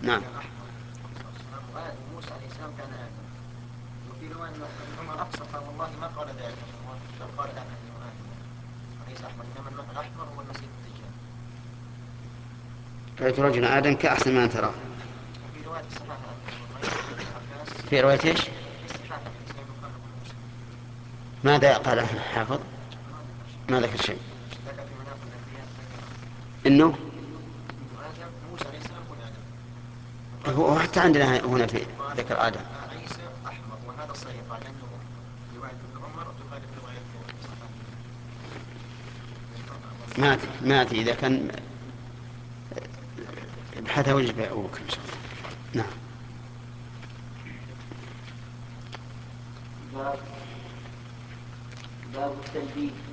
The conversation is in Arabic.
نعم. وموسى عليه السلام كان آدم. وفي رواية أن عمر أقسم قال والله ما قال ذلك، بل قال أنا آدم وليس أحمر، إنما الأحمر هو المسيح الدجال. رأيت رجل آدم كأحسن ما أن تراه. وفي رواية الصحاح عباس في رواية إيش؟ استحاحة الإسلام يقال له موسى. ماذا قال الحافظ؟ ما ذكر شيء. ذكر في مناقب الأنبياء إنه إنه آدم، موسى عليه السلام هو آدم. هو حتى عندنا هنا في ذكر آدم. عيسى أحمر، وهذا صحيح لأنه رواية ابن عمر تخالف رواية الصحابي. ماتي إذا كان ابحثه وجب أبوك إن شاء الله. نعم. باب باب التلبيس.